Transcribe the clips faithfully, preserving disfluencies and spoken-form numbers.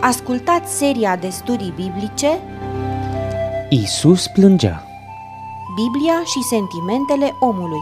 Ascultați seria de studii biblice Iisus plângea. Biblia și sentimentele omului.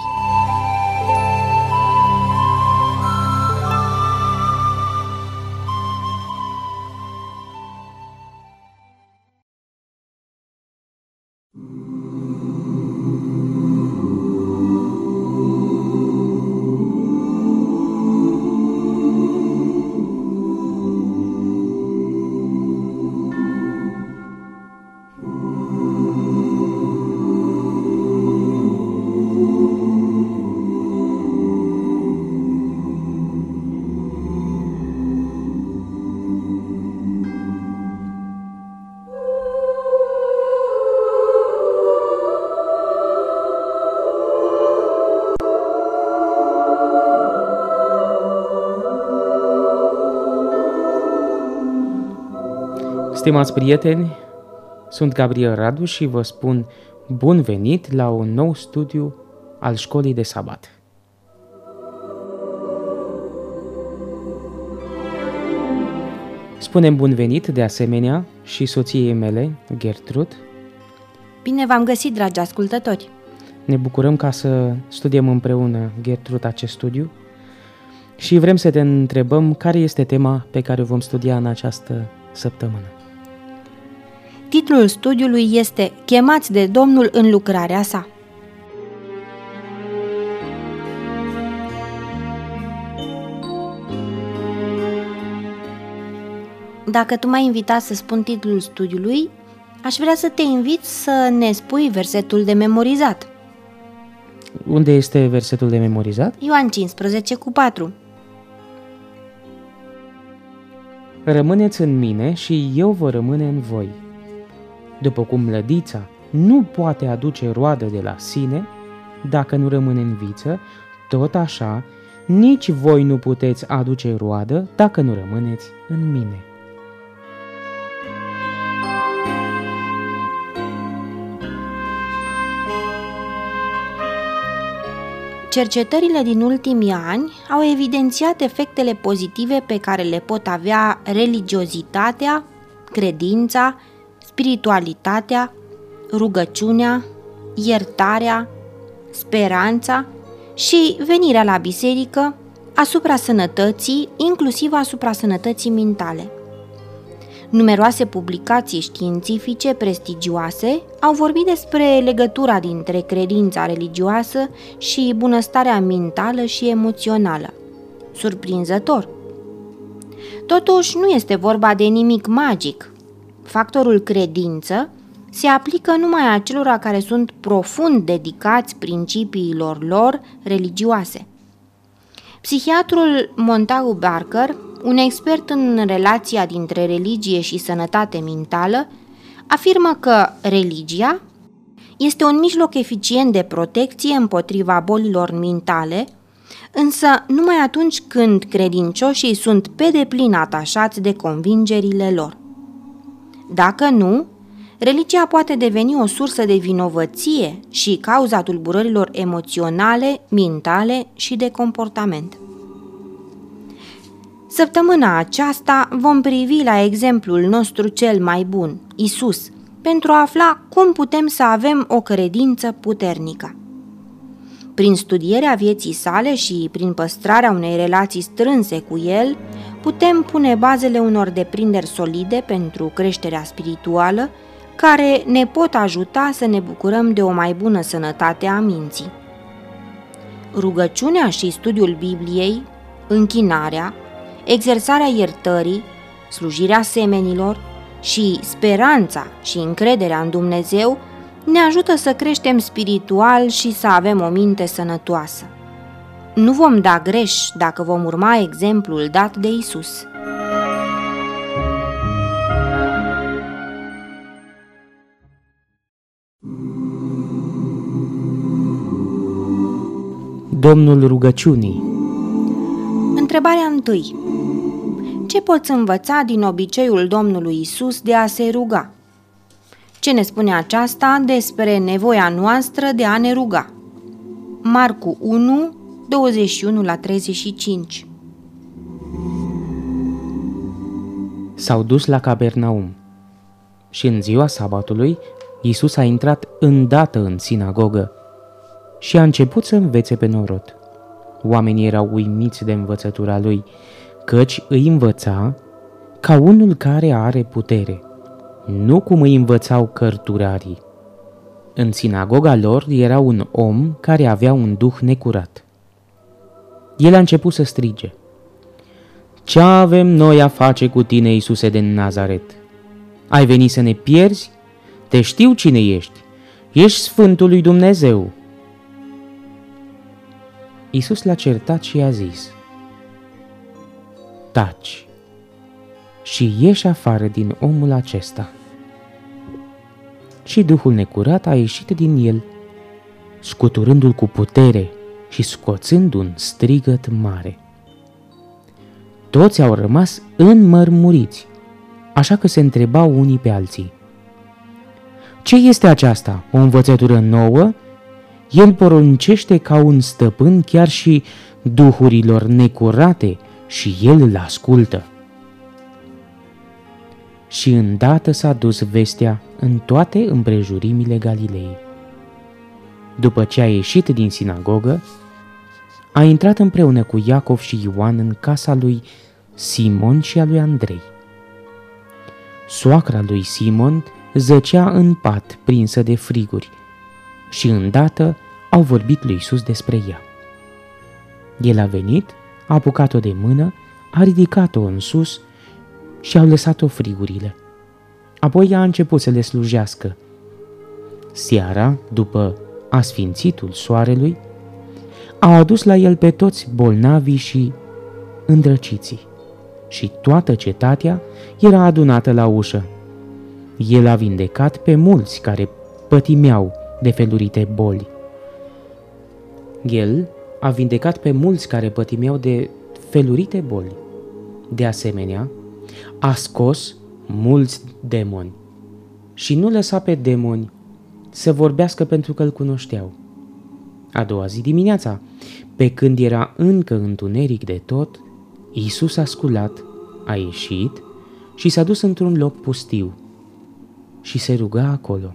Stimați prieteni, sunt Gabriel Radu și vă spun bun venit la un nou studiu al Școlii de Sabat. Spunem bun venit de asemenea și soției mele, Gertrud. Bine v-am găsit, dragi ascultători! Ne bucurăm ca să studiem împreună, Gertrud, acest studiu și vrem să te întrebăm care este tema pe care o vom studia în această săptămână. Titlul studiului este Chemați de Domnul în lucrarea sa. Dacă tu m-ai invitat să spun titlul studiului, aș vrea să te invit să ne spui versetul de memorizat. Unde este versetul de memorizat? Ioan cincisprezece cu patru. Rămâneți în mine și eu voi rămâne în voi. După cum lădița nu poate aduce roadă de la sine dacă nu rămâne în viță, tot așa nici voi nu puteți aduce roadă dacă nu rămâneți în mine. Cercetările din ultimii ani au evidențiat efectele pozitive pe care le pot avea religiozitatea, credința, spiritualitatea, rugăciunea, iertarea, speranța și venirea la biserică asupra sănătății, inclusiv asupra sănătății mentale. Numeroase publicații științifice prestigioase au vorbit despre legătura dintre credința religioasă și bunăstarea mentală și emoțională. Surprinzător! Totuși, nu este vorba de nimic magic. Factorul credință se aplică numai acelora care sunt profund dedicați principiilor lor religioase. Psihiatrul Montagu Barker, un expert în relația dintre religie și sănătate mentală, afirmă că religia este un mijloc eficient de protecție împotriva bolilor mentale, însă numai atunci când credincioșii sunt pe deplin atașați de convingerile lor. Dacă nu, religia poate deveni o sursă de vinovăție și cauza tulburărilor emoționale, mentale și de comportament. Săptămâna aceasta vom privi la exemplul nostru cel mai bun, Isus, pentru a afla cum putem să avem o credință puternică. Prin studierea vieții sale și prin păstrarea unei relații strânse cu El, putem pune bazele unor deprinderi solide pentru creșterea spirituală, care ne pot ajuta să ne bucurăm de o mai bună sănătate a minții. Rugăciunea și studiul Bibliei, închinarea, exersarea iertării, slujirea semenilor și speranța și încrederea în Dumnezeu ne ajută să creștem spiritual și să avem o minte sănătoasă. Nu vom da greș dacă vom urma exemplul dat de Isus. Domnul rugăciunii. Întrebarea întâi. Ce poți învăța din obiceiul Domnului Isus de a se ruga? Ce ne spune aceasta despre nevoia noastră de a ne ruga? Marcu unu, douăzeci și unu la treizeci și cinci. s-au dus la Capernaum. Și în ziua sabatului, Iisus a intrat îndată în sinagogă și a început să învețe pe norod. Oamenii erau uimiți de învățătura lui, căci îi învăța ca unul care are putere, nu cum îi învățau cărturarii. În sinagoga lor era un om care avea un duh necurat. El a început să strige: "Ce avem noi a face cu tine, Iisuse de Nazaret? Ai venit să ne pierzi? Te știu cine ești. Ești Sfântul lui Dumnezeu." Iisus l-a certat și i-a zis: "Taci și ieși afară din omul acesta." Și duhul necurat a ieșit din el, scuturându-l cu putere și scoțând un strigăt mare. Toți au rămas înmărmuriți, așa că se întrebau unii pe alții: "Ce este aceasta? O învățătură nouă? El poruncește ca un stăpân chiar și duhurilor necurate și el îl ascultă." Și îndată s-a dus vestea în toate împrejurimile Galilei. După ce a ieșit din sinagogă, a intrat împreună cu Iacov și Ioan în casa lui Simon și a lui Andrei. Soacra lui Simon zăcea în pat, prinsă de friguri, și îndată au vorbit lui Iisus despre ea. El a venit, a apucat-o de mână, a ridicat-o în sus și au lăsat-o frigurile. Apoi ea a început să le slujească. Seara, după asfințitul soarelui, au adus la el pe toți bolnavii și îndrăciții, și toată cetatea era adunată la ușă. El a vindecat pe mulți care pătimeau de felurite boli. El a vindecat pe mulți care pătimeau de felurite boli. De asemenea, a scos mulți demoni și nu lăsa pe demoni să vorbească pentru că îl cunoșteau. A doua zi dimineața, pe când era încă întuneric de tot, Iisus a sculat, a ieșit și s-a dus într-un loc pustiu și se ruga acolo.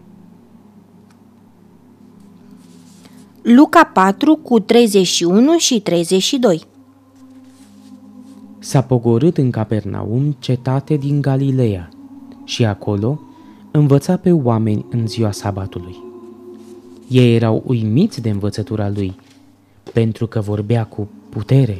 Luca patru cu treizeci și unu și treizeci și doi. S-a pogorât în Capernaum, cetate din Galileea, și acolo învăța pe oameni în ziua sabatului. Ei erau uimiți de învățătura lui, pentru că vorbea cu putere.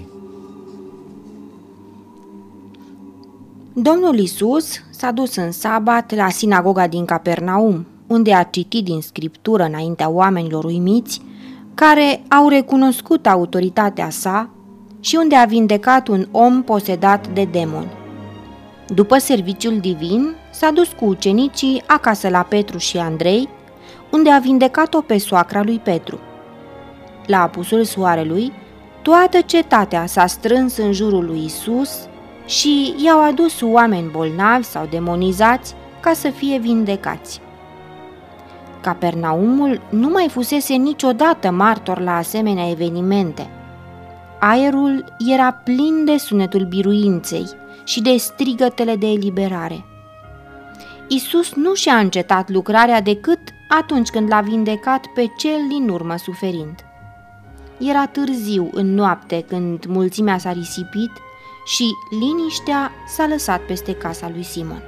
Domnul Iisus s-a dus în sabat la sinagoga din Capernaum, unde a citit din scriptură înaintea oamenilor uimiți, care au recunoscut autoritatea sa, și unde a vindecat un om posedat de demoni. După serviciul divin, s-a dus cu ucenicii acasă la Petru și Andrei, unde a vindecat-o pe soacra lui Petru. La apusul soarelui, toată cetatea s-a strâns în jurul lui Isus și i-au adus oameni bolnavi sau demonizați ca să fie vindecați. Capernaumul nu mai fusese niciodată martor la asemenea evenimente. Aerul era plin de sunetul biruinței și de strigătele de eliberare. Iisus nu și-a încetat lucrarea decât atunci când l-a vindecat pe cel din urmă suferind. Era târziu în noapte când mulțimea s-a risipit și liniștea s-a lăsat peste casa lui Simon.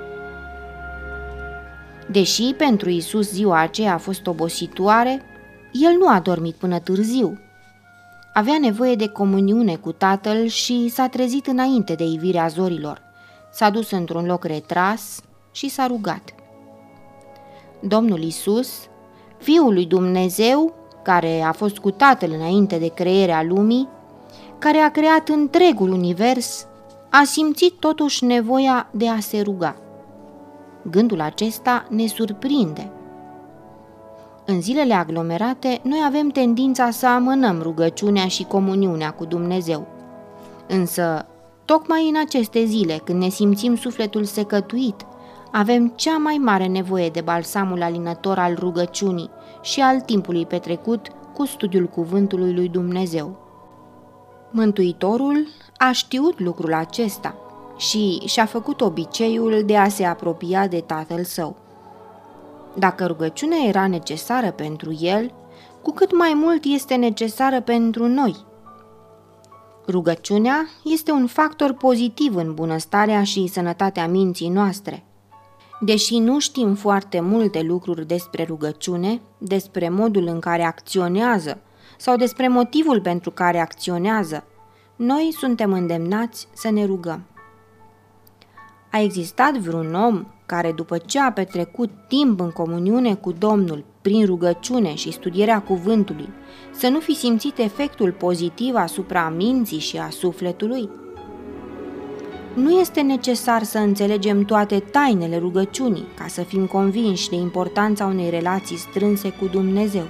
Deși pentru Iisus ziua aceea a fost obositoare, el nu a dormit până târziu. Avea nevoie de comuniune cu Tatăl și s-a trezit înainte de ivirea zorilor. S-a dus într-un loc retras și s-a rugat. Domnul Iisus, Fiul lui Dumnezeu, care a fost cu Tatăl înainte de crearea lumii, care a creat întregul univers, a simțit totuși nevoia de a se ruga. Gândul acesta ne surprinde. În zilele aglomerate, noi avem tendința să amânăm rugăciunea și comuniunea cu Dumnezeu. Însă, tocmai în aceste zile, când ne simțim sufletul secătuit, avem cea mai mare nevoie de balsamul alinător al rugăciunii și al timpului petrecut cu studiul cuvântului lui Dumnezeu. Mântuitorul a știut lucrul acesta și și-a făcut obiceiul de a se apropia de tatăl său. Dacă rugăciunea era necesară pentru el, cu cât mai mult este necesară pentru noi. Rugăciunea este un factor pozitiv în bunăstarea și sănătatea minții noastre. Deși nu știm foarte multe lucruri despre rugăciune, despre modul în care acționează sau despre motivul pentru care acționează, noi suntem îndemnați să ne rugăm. A existat vreun om care, după ce a petrecut timp în comuniune cu Domnul prin rugăciune și studierea cuvântului, să nu fi simțit efectul pozitiv asupra minții și a sufletului? Nu este necesar să înțelegem toate tainele rugăciunii ca să fim convinși de importanța unei relații strânse cu Dumnezeu.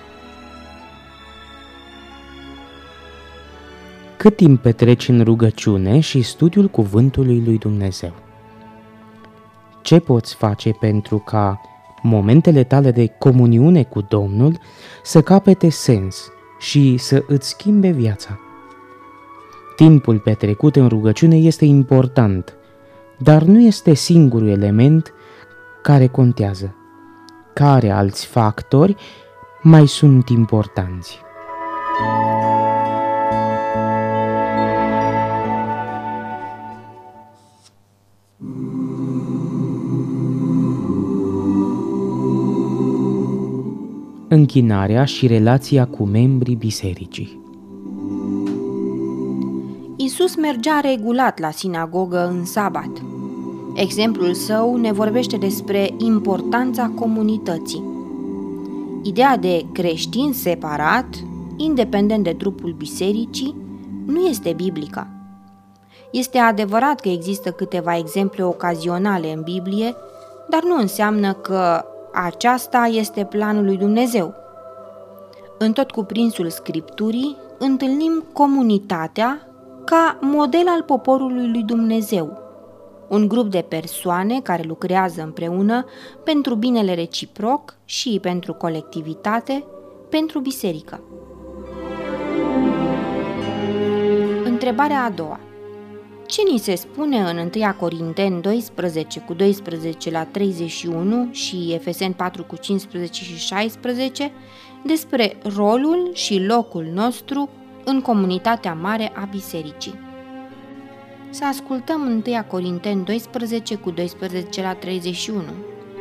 Cât timp petreci în rugăciune și studiul cuvântului lui Dumnezeu? Ce poți face pentru ca momentele tale de comuniune cu Domnul să capete sens și să îți schimbe viața? Timpul petrecut în rugăciune este important, dar nu este singurul element care contează. Care alți factori mai sunt importanți? Închinarea și relația cu membrii bisericii. Iisus mergea regulat la sinagogă în sabat. Exemplul său ne vorbește despre importanța comunității. Ideea de creștin separat, independent de trupul bisericii, nu este biblică. Este adevărat că există câteva exemple ocazionale în Biblie, dar nu înseamnă că aceasta este planul lui Dumnezeu. În tot cuprinsul Scripturii întâlnim comunitatea ca model al poporului lui Dumnezeu, un grup de persoane care lucrează împreună pentru binele reciproc și pentru colectivitate, pentru biserică. Întrebarea a doua. Ce ni se spune în întâi Corinteni doisprezece cu doisprezece la treizeci și unu și Efeseni patru cu cincisprezece și șaisprezece despre rolul și locul nostru în comunitatea mare a bisericii? Să ascultăm întâi Corinteni doisprezece cu doisprezece la treizeci și unu.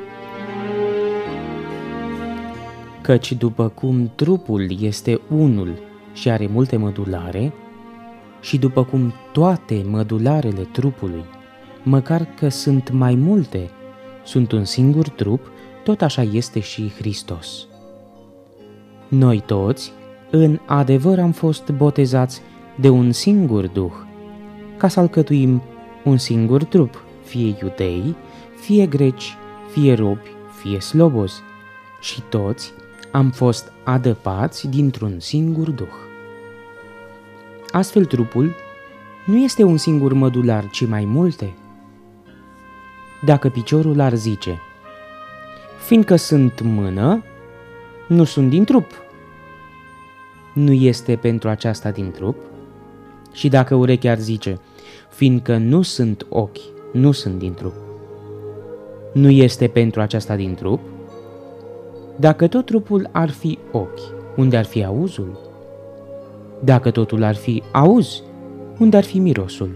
Căci după cum trupul este unul și are multe mădulare, și după cum toate mădularele trupului, măcar că sunt mai multe, sunt un singur trup, tot așa este și Hristos. Noi toți, în adevăr, am fost botezați de un singur Duh, ca să alcătuim un singur trup, fie iudei, fie greci, fie robi, fie slobozi, și toți am fost adăpați dintr-un singur Duh. Astfel, trupul nu este un singur mădular, ci mai multe. Dacă piciorul ar zice, fiindcă sunt mână, nu sunt din trup, nu este pentru aceasta din trup? Și dacă urechea ar zice, fiindcă nu sunt ochi, nu sunt din trup, nu este pentru aceasta din trup? Dacă tot trupul ar fi ochi, unde ar fi auzul? Dacă totul ar fi auz, unde ar fi mirosul?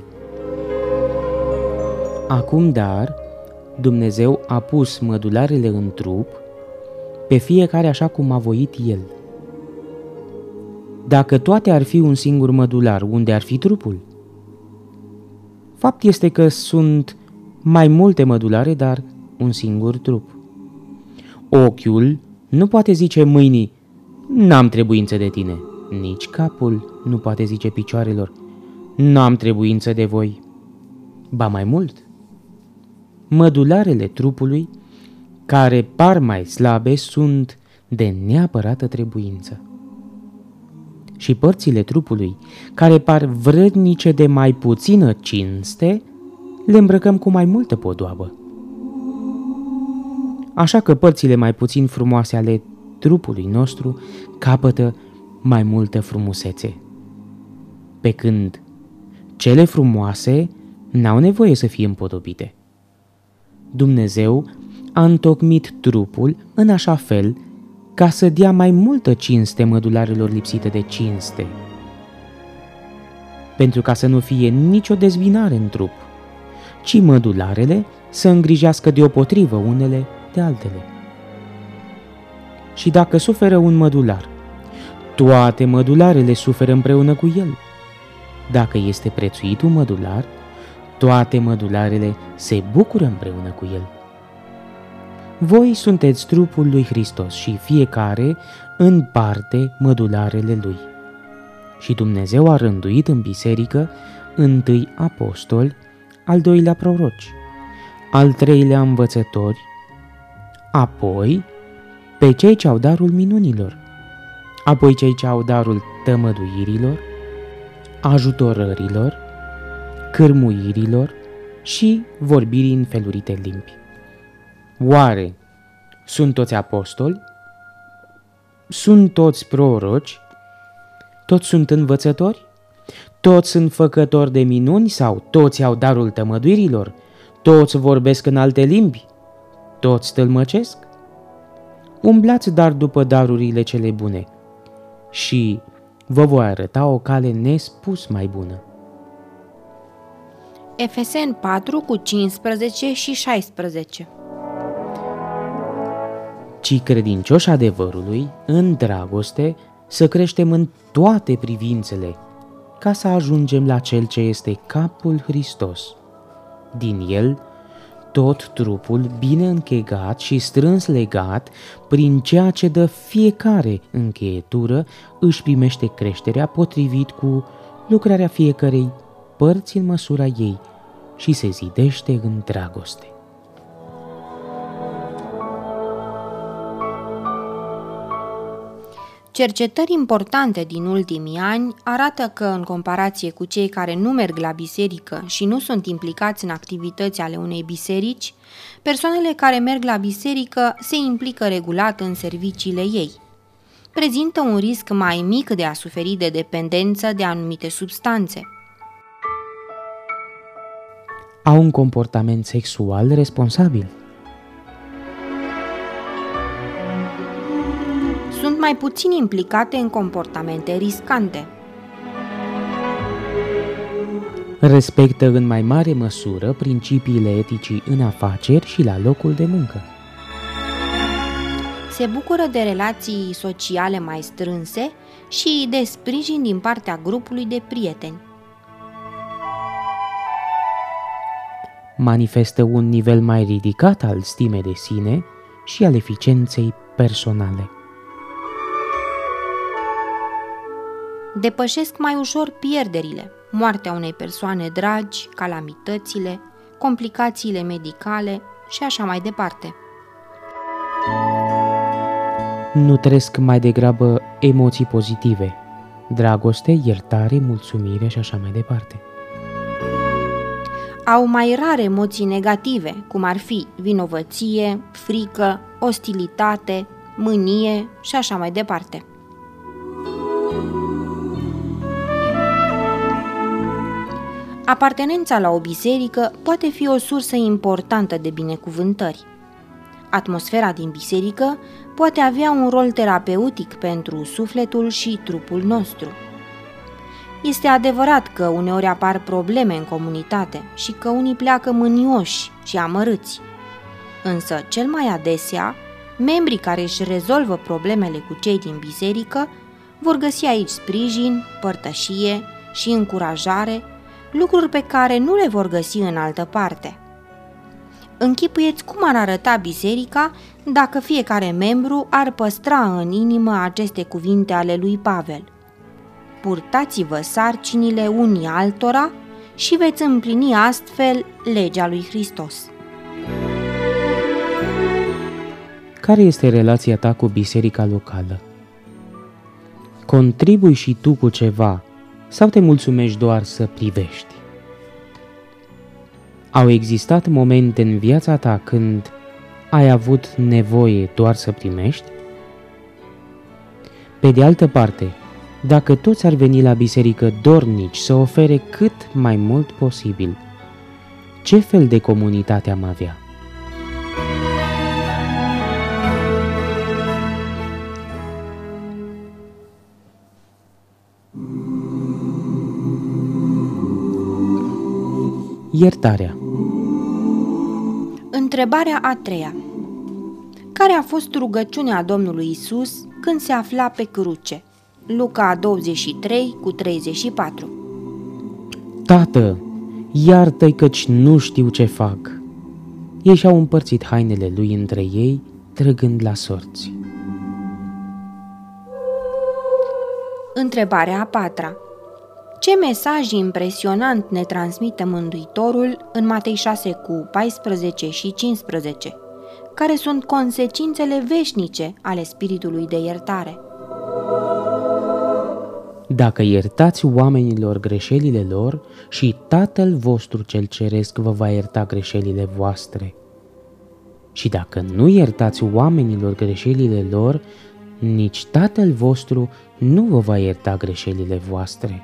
Acum, dar, Dumnezeu a pus mădularele în trup, pe fiecare așa cum a voit El. Dacă toate ar fi un singur mădular, unde ar fi trupul? Fapt este că sunt mai multe mădulare, dar un singur trup. Ochiul nu poate zice mâinii, n-am trebuință de tine. Nici capul nu poate zice picioarelor, n-am trebuință de voi. Ba mai mult, mădularele trupului, care par mai slabe, sunt de neapărată trebuință. Și părțile trupului, care par vrednice de mai puțină cinste, le îmbrăcăm cu mai multă podoabă. Așa că părțile mai puțin frumoase ale trupului nostru capătă mai multă frumusețe, pe când cele frumoase n-au nevoie să fie împodobite. Dumnezeu a întocmit trupul în așa fel ca să dea mai multă cinste mădularelor lipsite de cinste, pentru ca să nu fie nicio dezbinare în trup, ci mădularele să îngrijească deopotrivă unele de altele. Și dacă suferă un mădular, toate mădularele suferă împreună cu el. Dacă este prețuit un mădular, toate mădularele se bucură împreună cu el. Voi sunteți trupul lui Hristos și fiecare în parte mădularele lui. Și Dumnezeu a rânduit în biserică întâi apostoli, al doilea proroci, al treilea învățători, apoi pe cei ce au darul minunilor, apoi cei ce au darul tămăduirilor, ajutorărilor, cârmuirilor și vorbirii în felurite limbi. Oare sunt toți apostoli? Sunt toți proroci? Toți sunt învățători? Toți sunt făcători de minuni sau toți au darul tămăduirilor? Toți vorbesc în alte limbi? Toți tălmăcesc? Umblați dar după darurile cele bune și vă voi arăta o cale nespus mai bună. Efeseni patru cu cincisprezece și șaisprezece. Ci credincioși adevărului, în dragoste, să creștem în toate privințele, ca să ajungem la Cel ce este capul Hristos. Din El, tot trupul bine închegat și strâns legat, prin ceea ce dă fiecare încheietură, își primește creșterea potrivit cu lucrarea fiecărei părți în măsura ei și se zidește în dragoste. Cercetări importante din ultimii ani arată că, în comparație cu cei care nu merg la biserică și nu sunt implicați în activități ale unei biserici, persoanele care merg la biserică se implică regulat în serviciile ei. Prezintă un risc mai mic de a suferi de dependență de anumite substanțe. Au un comportament sexual responsabil. Sunt mai puțin implicate în comportamente riscante. Respectă în mai mare măsură principiile eticii în afaceri și la locul de muncă. Se bucură de relații sociale mai strânse și de sprijin din partea grupului de prieteni. Manifestă un nivel mai ridicat al stimei de sine și al eficienței personale. Depășesc mai ușor pierderile, moartea unei persoane dragi, calamitățile, complicațiile medicale și așa mai departe. Nutresc mai degrabă emoții pozitive, dragoste, iertare, mulțumire și așa mai departe. Au mai rare emoții negative, cum ar fi vinovăție, frică, ostilitate, mânie și așa mai departe. Apartenența la o biserică poate fi o sursă importantă de binecuvântări. Atmosfera din biserică poate avea un rol terapeutic pentru sufletul și trupul nostru. Este adevărat că uneori apar probleme în comunitate și că unii pleacă mânioși și amărâți. Însă, cel mai adesea, membrii care își rezolvă problemele cu cei din biserică vor găsi aici sprijin, părtășie și încurajare, lucruri pe care nu le vor găsi în altă parte. Închipuieți cum ar arăta biserica dacă fiecare membru ar păstra în inimă aceste cuvinte ale lui Pavel. Purtați-vă sarcinile unii altora și veți împlini astfel legea lui Hristos. Care este relația ta cu biserica locală? Contribui și tu cu ceva sau te mulțumești doar să privești? Au existat momente în viața ta când ai avut nevoie doar să primești? Pe de altă parte, dacă toți ar veni la biserică dornici să ofere cât mai mult posibil, ce fel de comunitate am avea? Iertarea. Întrebarea a treia. Care a fost rugăciunea Domnului Isus când se afla pe cruce? Luca douăzeci și trei cu treizeci și patru. Tată, iartă-i căci nu știu ce fac. Ei și-au împărțit hainele lui între ei, trăgând la sorți. Întrebarea a patra. Ce mesaj impresionant ne transmite Mântuitorul în Matei șase cu paisprezece și cincisprezece? Care sunt consecințele veșnice ale spiritului de iertare? Dacă iertați oamenilor greșelile lor, și Tatăl vostru cel ceresc vă va ierta greșelile voastre. Și dacă nu iertați oamenilor greșelile lor, nici Tatăl vostru nu vă va ierta greșelile voastre.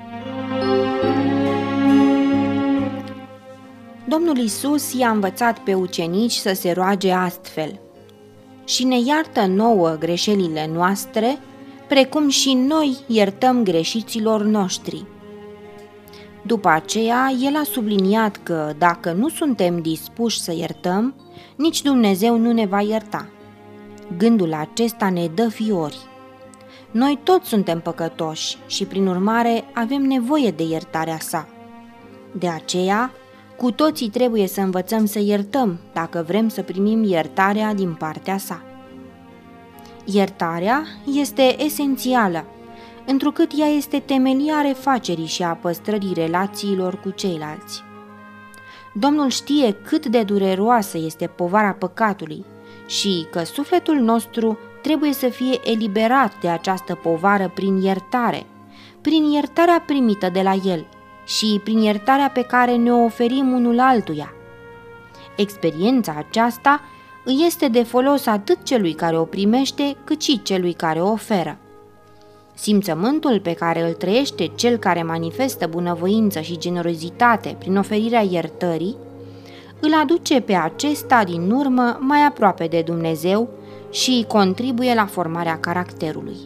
Domnul Isus i-a învățat pe ucenici să se roage astfel: și ne iartă nouă greșelile noastre, precum și noi iertăm greșiților noștri. După aceea, el a subliniat că dacă nu suntem dispuși să iertăm, nici Dumnezeu nu ne va ierta. Gândul acesta ne dă fiori. Noi toți suntem păcătoși și, prin urmare, avem nevoie de iertarea sa. De aceea, cu toții trebuie să învățăm să iertăm dacă vrem să primim iertarea din partea sa. Iertarea este esențială, întrucât ea este temelia refacerii și a păstrării relațiilor cu ceilalți. Domnul știe cât de dureroasă este povara păcatului și că sufletul nostru trebuie să fie eliberat de această povară prin iertare, prin iertarea primită de la El și prin iertarea pe care ne-o oferim unul altuia. Experiența aceasta îi este de folos atât celui care o primește, cât și celui care o oferă. Simțământul pe care îl trăiește cel care manifestă bunăvoință și generozitate prin oferirea iertării, îl aduce pe acesta din urmă mai aproape de Dumnezeu și contribuie la formarea caracterului.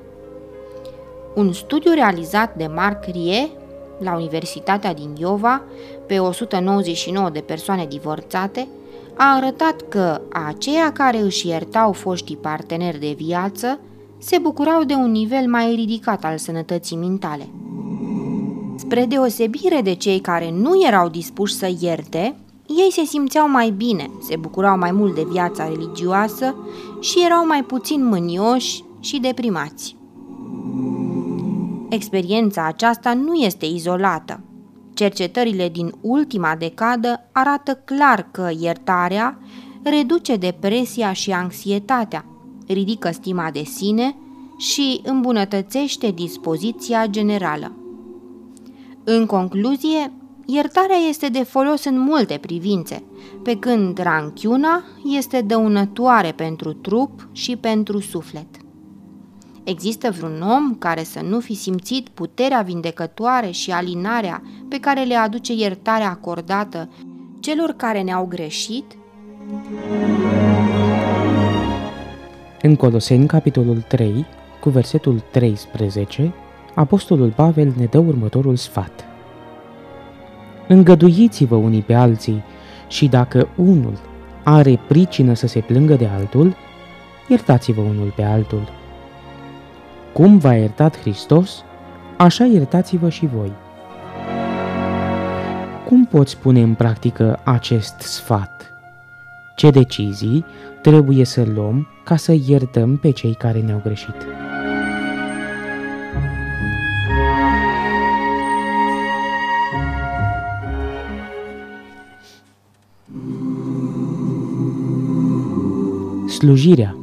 Un studiu realizat de Marc Rie la Universitatea din Iova pe o sută nouăzeci și nouă de persoane divorțate a arătat că aceia care își iertau foștii parteneri de viață se bucurau de un nivel mai ridicat al sănătății mentale. Spre deosebire de cei care nu erau dispuși să ierte, ei se simțeau mai bine, se bucurau mai mult de viața religioasă și erau mai puțin mânioși și deprimați. Experiența aceasta nu este izolată. Cercetările din ultima decadă arată clar că iertarea reduce depresia și anxietatea, ridică stima de sine și îmbunătățește dispoziția generală. În concluzie, iertarea este de folos în multe privințe, pe când ranchiuna este dăunătoare pentru trup și pentru suflet. Există vreun om care să nu fi simțit puterea vindecătoare și alinarea pe care le aduce iertarea acordată celor care ne-au greșit? În Coloseni, capitolul trei, cu versetul treisprezece, apostolul Pavel ne dă următorul sfat: îngăduiți-vă unii pe alții și dacă unul are pricină să se plângă de altul, iertați-vă unul pe altul. Cum v-a iertat Hristos, așa iertați-vă și voi. Cum poți pune în practică acest sfat? Ce decizii trebuie să luăm ca să iertăm pe cei care ne-au greșit? Slujirea.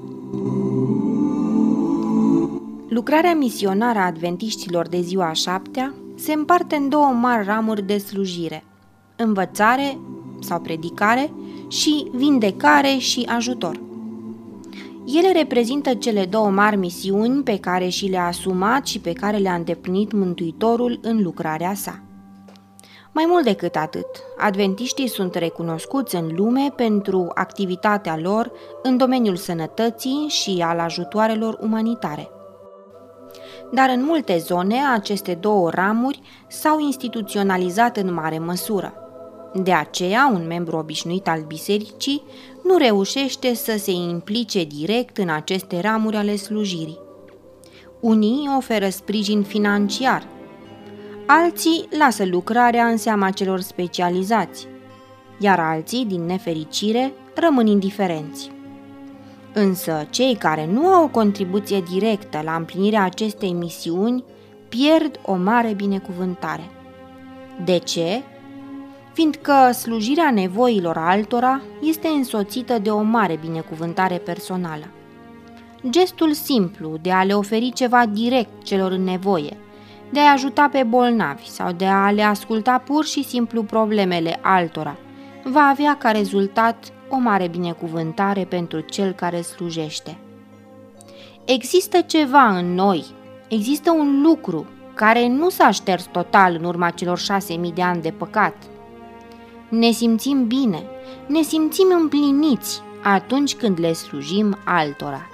Lucrarea misionară a adventiștilor de ziua a șaptea se împarte în două mari ramuri de slujire: învățare sau predicare și vindecare și ajutor. Ele reprezintă cele două mari misiuni pe care și le-a asumat și pe care le-a îndeplinit Mântuitorul în lucrarea sa. Mai mult decât atât, adventiștii sunt recunoscuți în lume pentru activitatea lor în domeniul sănătății și al ajutoarelor umanitare. Dar în multe zone, aceste două ramuri s-au instituționalizat în mare măsură. De aceea, un membru obișnuit al bisericii nu reușește să se implice direct în aceste ramuri ale slujirii. Unii oferă sprijin financiar, alții lasă lucrarea în seama celor specializați, iar alții, din nefericire, rămân indiferenți. Însă, cei care nu au o contribuție directă la împlinirea acestei misiuni pierd o mare binecuvântare. De ce? Fiindcă slujirea nevoilor altora este însoțită de o mare binecuvântare personală. Gestul simplu de a le oferi ceva direct celor în nevoie, de a ajuta pe bolnavi sau de a le asculta pur și simplu problemele altora, va avea ca rezultat o mare binecuvântare pentru cel care slujește. Există ceva în noi, există un lucru care nu s-a șters total în urma celor șase mii de ani de păcat. Ne simțim bine, ne simțim împliniți atunci când le slujim altora.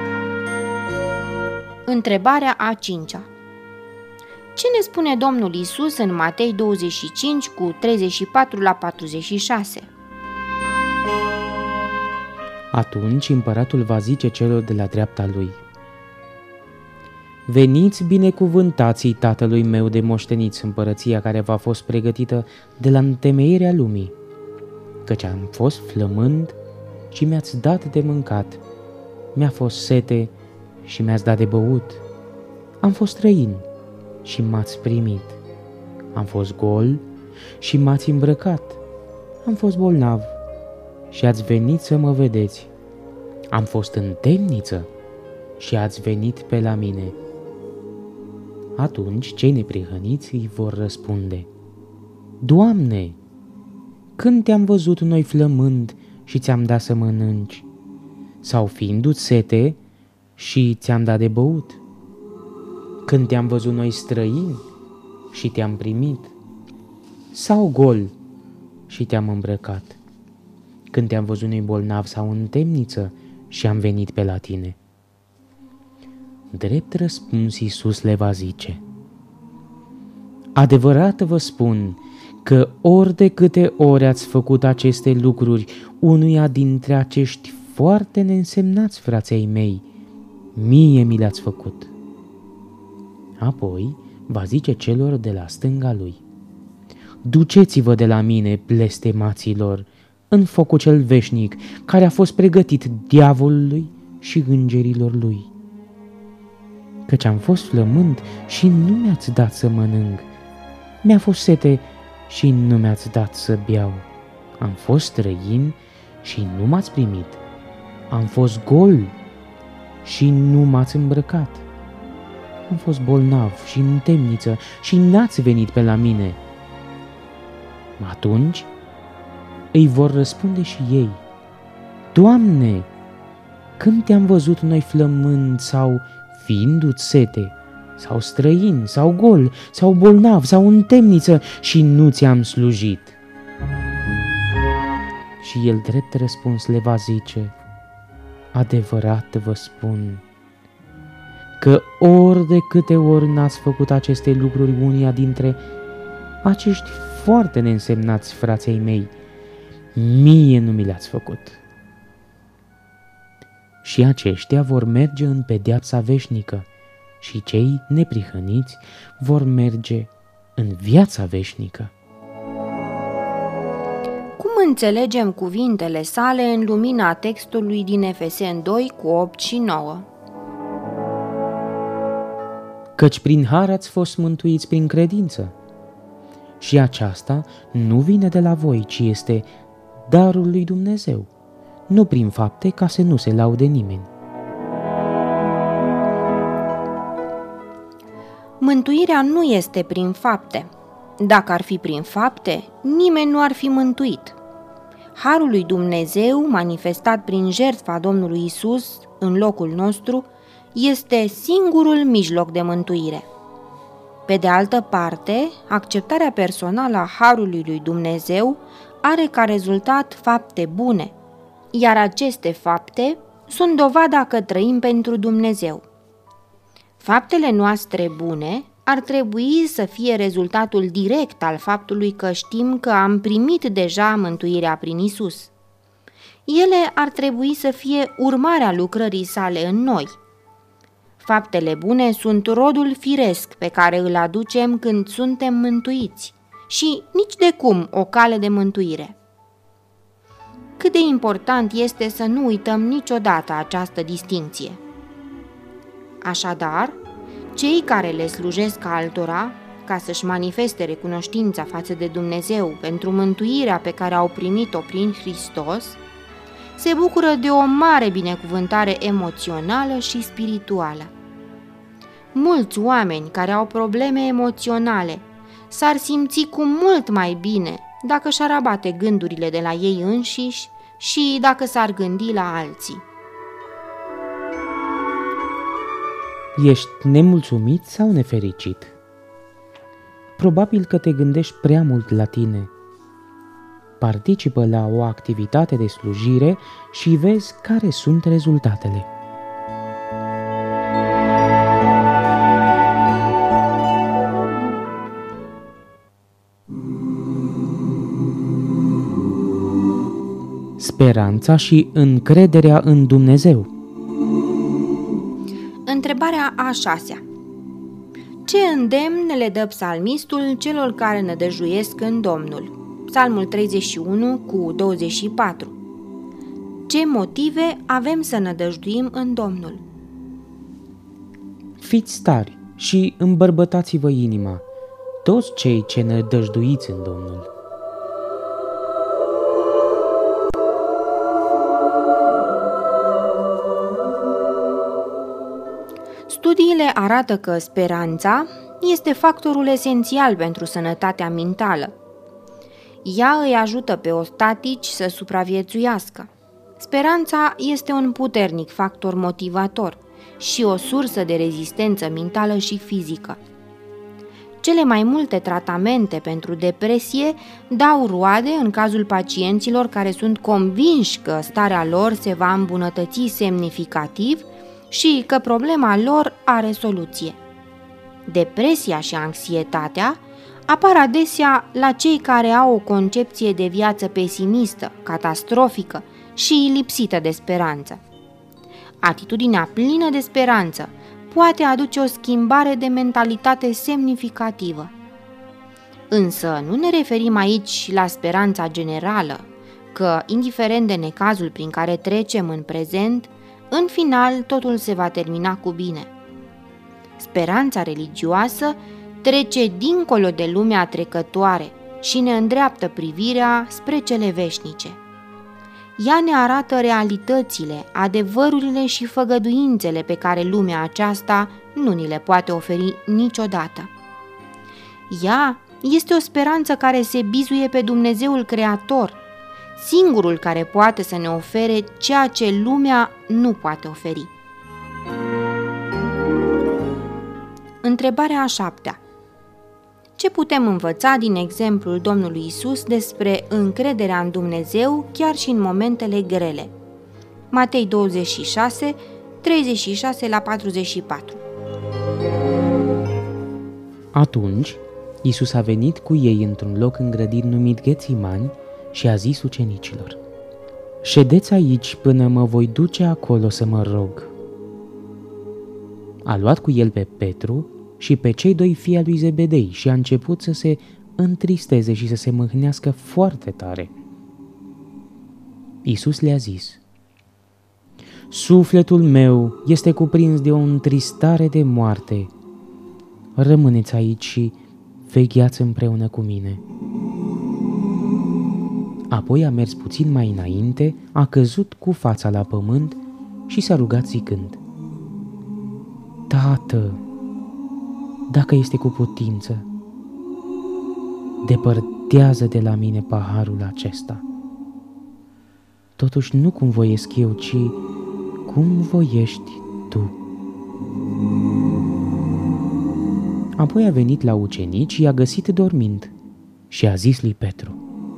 Întrebarea a cincea. Ce ne spune Domnul Iisus în Matei douăzeci și cinci cu treizeci și patru la patruzeci și șase? Atunci împăratul va zice celor de la dreapta lui: Veniți binecuvântații tatălui meu de moșteniți împărăția care v-a fost pregătită de la întemeierea lumii, căci am fost flămând și mi-ați dat de mâncat, mi-a fost sete și mi-ați dat de băut, am fost străin și m-ați primit, am fost gol și m-ați îmbrăcat, am fost bolnav și ați venit să mă vedeți, am fost în temniță și ați venit pe la mine. Atunci cei neprihăniți îi vor răspunde: Doamne, când te-am văzut noi flămând și ți-am dat să mănânci? Sau fiindu-ți sete și ți-am dat de băut? Când te-am văzut noi străini și te-am primit? Sau gol și te-am îmbrăcat? Când te-am văzut noi bolnav sau în temniță și am venit pe la tine? Drept răspuns, Iisus le va zice: Adevărat vă spun că ori de câte ori ați făcut aceste lucruri unuia dintre acești foarte neînsemnați frații mei, mie mi le-ați făcut. Apoi va zice celor de la stânga lui: Duceți-vă de la mine, blestemaților, în focul cel veșnic, care a fost pregătit diavolului și îngerilor lui. Căci am fost flămând și nu mi-ați dat să mănânc, mi-a fost sete și nu mi-ați dat să beau, am fost străin și nu m-ați primit, am fost gol și nu m-ați îmbrăcat, am fost bolnav și în temniță și n-ați venit pe la mine. Atunci îi vor răspunde și ei: Doamne, când te-am văzut noi flămând sau fiindu-ți sete, sau străin, sau gol, sau bolnav, sau în temniță și nu ți-am slujit? Și el drept răspuns le va zice: Adevărat vă spun că ori de câte ori n-ați făcut aceste lucruri unia dintre acești foarte neînsemnați frații mei, mie nu mi le-ați făcut. Și aceștia vor merge în pedeapsa veșnică și cei neprihăniți vor merge în viața veșnică. Cum înțelegem cuvintele sale în lumina textului din Efeseni doi cu opt și nouă? Căci prin har ați fost mântuiți prin credință. Și aceasta nu vine de la voi, ci este darul lui Dumnezeu, nu prin fapte, ca să nu se laude nimeni. Mântuirea nu este prin fapte. Dacă ar fi prin fapte, nimeni nu ar fi mântuit. Harul lui Dumnezeu, manifestat prin jertfa Domnului Isus în locul nostru, este singurul mijloc de mântuire. Pe de altă parte, acceptarea personală a harului lui Dumnezeu are ca rezultat fapte bune, iar aceste fapte sunt dovada că trăim pentru Dumnezeu. Faptele noastre bune ar trebui să fie rezultatul direct al faptului că știm că am primit deja mântuirea prin Isus. Ele ar trebui să fie urmarea lucrării sale în noi. Faptele bune sunt rodul firesc pe care îl aducem când suntem mântuiți și nici de cum o cale de mântuire. Cât de important este să nu uităm niciodată această distincție. Așadar, cei care le slujesc altora, ca să-și manifeste recunoștința față de Dumnezeu pentru mântuirea pe care au primit-o prin Hristos, se bucură de o mare binecuvântare emoțională și spirituală. Mulți oameni care au probleme emoționale s-ar simți cu mult mai bine dacă și-ar abate gândurile de la ei înșiși și dacă s-ar gândi la alții. Ești nemulțumit sau nefericit? Probabil că te gândești prea mult la tine. Participă la o activitate de slujire și vezi care sunt rezultatele. Speranța și încrederea în Dumnezeu. Întrebarea a șasea. Ce îndemn le dă psalmistul celor care nădăjduiesc în Domnul? Psalmul treizeci și unu cu douăzeci și patru. Ce motive avem să nădăjduim în Domnul? Fiți tari și îmbărbătați-vă inima, toți cei ce nădăjduiți în Domnul. Studiile arată că speranța este factorul esențial pentru sănătatea mentală. Ea îi ajută pe ostatici să supraviețuiască. Speranța este un puternic factor motivator și o sursă de rezistență mentală și fizică. Cele mai multe tratamente pentru depresie dau roade în cazul pacienților care sunt convinși că starea lor se va îmbunătăți semnificativ și că problema lor are soluție. Depresia și anxietatea apar adesea la cei care au o concepție de viață pesimistă, catastrofică și lipsită de speranță. Atitudinea plină de speranță poate aduce o schimbare de mentalitate semnificativă. Însă nu ne referim aici la speranța generală, că, indiferent de necazul prin care trecem în prezent, în final totul se va termina cu bine. Speranța religioasă trece dincolo de lumea trecătoare și ne îndreaptă privirea spre cele veșnice. Ea ne arată realitățile, adevărurile și făgăduințele pe care lumea aceasta nu ni le poate oferi niciodată. Ea este o speranță care se bizuie pe Dumnezeul Creator, singurul care poate să ne ofere ceea ce lumea nu poate oferi. Întrebarea a șaptea. Ce putem învăța din exemplul Domnului Isus despre încrederea în Dumnezeu chiar și în momentele grele? Matei douăzeci și șase, treizeci și șase la patruzeci și patru. Atunci, Isus a venit cu ei într-un loc îngrădit numit Ghețimani și a zis ucenicilor: ședeți aici până mă voi duce acolo să mă rog. A luat cu el pe Petru și pe cei doi fii ai lui Zebedei și a început să se întristeze și să se mâhnească foarte tare. Iisus le-a zis: sufletul meu este cuprins de o întristare de moarte. Rămâneți aici și vegheați împreună cu mine. Apoi a mers puțin mai înainte, a căzut cu fața la pământ și s-a rugat zicând: Tată, dacă este cu putință, depărtează de la mine paharul acesta. Totuși nu cum voiesc eu, ci cum voiești tu. Apoi a venit la ucenici și i-a găsit dormind și a zis lui Petru: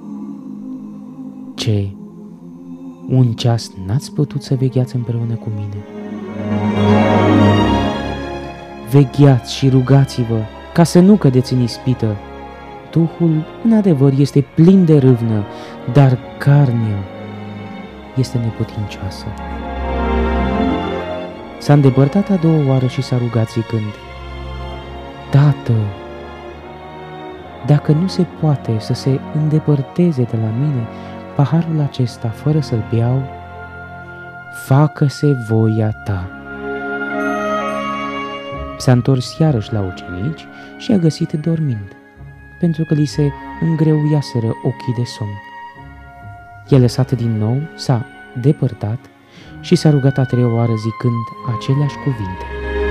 Ce, un ceas n-ați putut să vegheați împreună cu mine? Vegheați și rugați-vă ca să nu cădeți în ispită. Duhul, în adevăr, este plin de râvnă, dar carnea este neputincioasă. S-a îndepărtat a doua oară și s-a rugat zicând: Tată, dacă nu se poate să se îndepărteze de la mine paharul acesta fără să-l beau, facă-se voia ta. S-a întors iarăși la ucenici și a găsit dormind, pentru că li se îngreuiaseră ochii de somn. I-a lăsat din nou, s-a depărtat și s-a rugat a treia oară zicând aceleași cuvinte.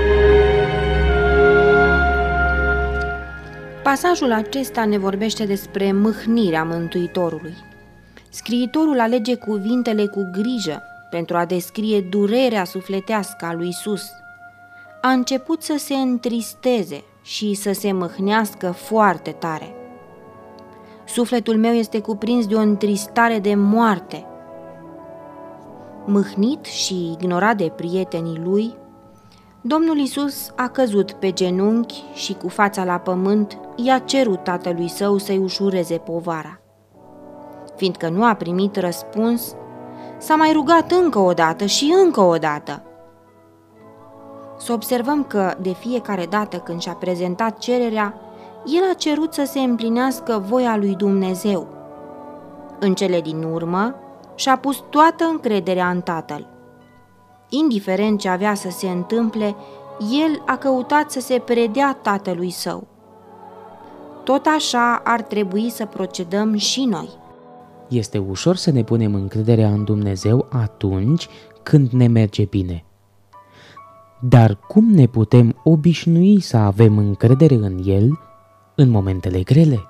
Pasajul acesta ne vorbește despre mâhnirea Mântuitorului. Scriitorul alege cuvintele cu grijă pentru a descrie durerea sufletească a lui Iisus. A început să se întristeze și să se mâhnească foarte tare. Sufletul meu este cuprins de o întristare de moarte. Mâhnit și ignorat de prietenii lui, Domnul Iisus a căzut pe genunchi și cu fața la pământ i-a cerut tatălui său să-i ușureze povara. Fiindcă nu a primit răspuns, s-a mai rugat încă o dată și încă o dată. Să observăm că de fiecare dată când și-a prezentat cererea, el a cerut să se împlinească voia lui Dumnezeu. În cele din urmă, și-a pus toată încrederea în Tatăl. Indiferent ce avea să se întâmple, el a căutat să se predea Tatălui său. Tot așa ar trebui să procedăm și noi. Este ușor să ne punem încrederea în Dumnezeu atunci când ne merge bine. Dar cum ne putem obișnui să avem încredere în El în momentele grele?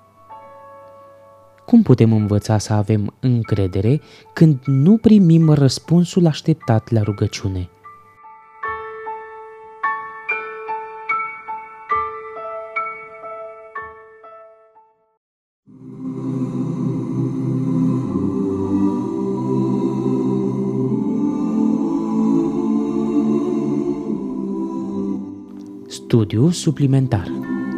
Cum putem învăța să avem încredere când nu primim răspunsul așteptat la rugăciune? Studiu suplimentar.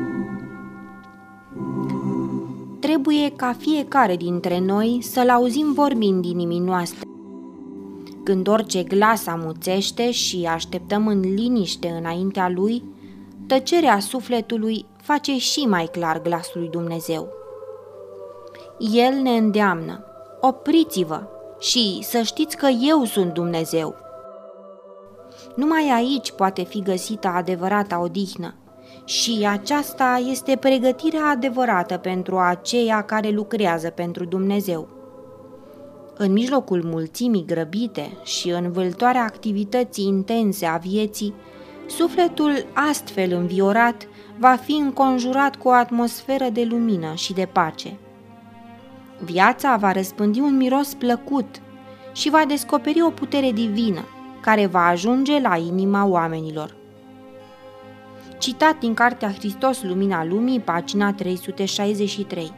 Trebuie ca fiecare dintre noi să-L auzim vorbind inimii noastre. Când orice glas amuțește și așteptăm în liniște înaintea Lui, tăcerea sufletului face și mai clar glasul lui Dumnezeu. El ne îndeamnă: opriți-vă și să știți că eu sunt Dumnezeu. Numai aici poate fi găsită adevărata odihnă și aceasta este pregătirea adevărată pentru aceia care lucrează pentru Dumnezeu. În mijlocul mulțimii grăbite și în vâltoarea activității intense a vieții, sufletul astfel înviorat va fi înconjurat cu o atmosferă de lumină și de pace. Viața va răspândi un miros plăcut și va descoperi o putere divină care va ajunge la inima oamenilor. Citat din Cartea Hristos, Lumina Lumii, pagina trei sute șaizeci și trei.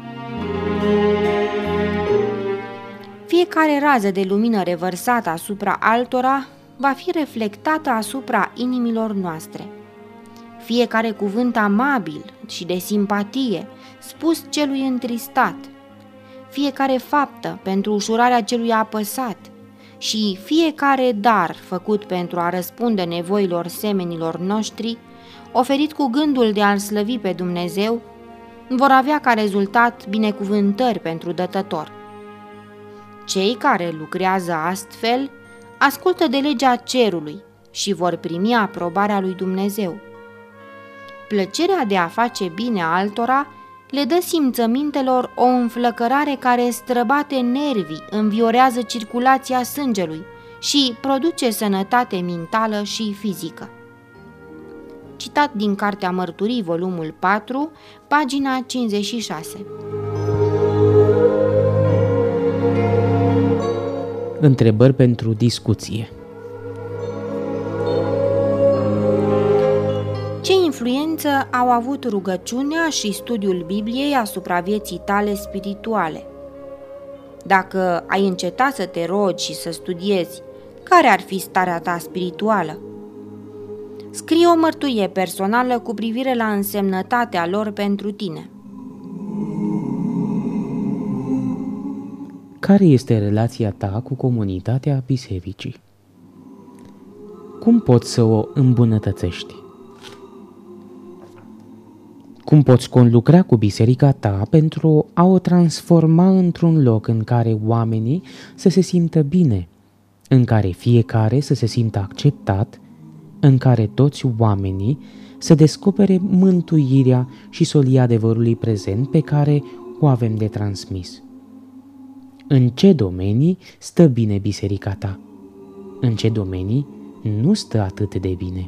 Fiecare rază de lumină revărsată asupra altora va fi reflectată asupra inimilor noastre. Fiecare cuvânt amabil și de simpatie spus celui întristat, fiecare faptă pentru ușurarea celui apăsat și fiecare dar făcut pentru a răspunde nevoilor semenilor noștri, oferit cu gândul de a-L slăvi pe Dumnezeu, vor avea ca rezultat binecuvântări pentru dătător. Cei care lucrează astfel ascultă de legea cerului și vor primi aprobarea lui Dumnezeu. Plăcerea de a face bine altora le dă simțămintelor o înflăcărare care străbate nervii, înviorează circulația sângelui și produce sănătate mentală și fizică. Citat din Cartea Mărturii, volumul patru, pagina cincizeci și șase. Întrebări pentru discuție. Ce influență au avut rugăciunea și studiul Bibliei asupra vieții tale spirituale? Dacă ai înceta să te rogi și să studiezi, care ar fi starea ta spirituală? Scrie o mărturie personală cu privire la însemnătatea lor pentru tine. Care este relația ta cu comunitatea bisericii? Cum poți să o îmbunătățești? Cum poți conlucra cu biserica ta pentru a o transforma într-un loc în care oamenii să se simtă bine, în care fiecare să se simtă acceptat, în care toți oamenii să descopere mântuirea și solia adevărului prezent pe care o avem de transmis? În ce domenii stă bine biserica ta? În ce domenii nu stă atât de bine?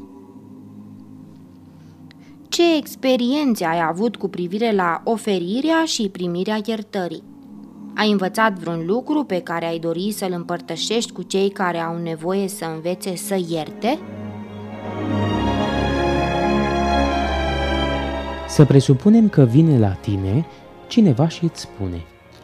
Ce experiențe ai avut cu privire la oferirea și primirea iertării? Ai învățat vreun lucru pe care ai dori să-l împărtășești cu cei care au nevoie să învețe să ierte? Să presupunem că vine la tine cineva și îți spune: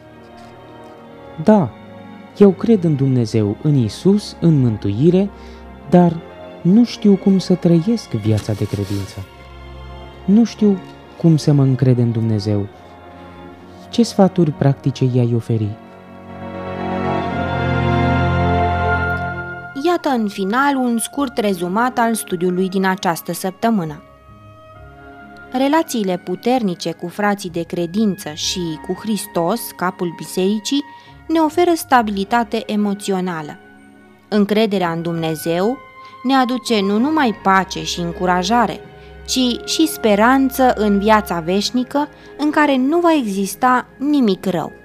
da, eu cred în Dumnezeu, în Isus, în mântuire, dar nu știu cum să trăiesc viața de credință. Nu știu cum să mă încred în Dumnezeu. Ce sfaturi practice i-ai oferi? Iată în final un scurt rezumat al studiului din această săptămână. Relațiile puternice cu frații de credință și cu Hristos, capul bisericii, ne oferă stabilitate emoțională. Încrederea în Dumnezeu ne aduce nu numai pace și încurajare, ci și speranță în viața veșnică în care nu va exista nimic rău.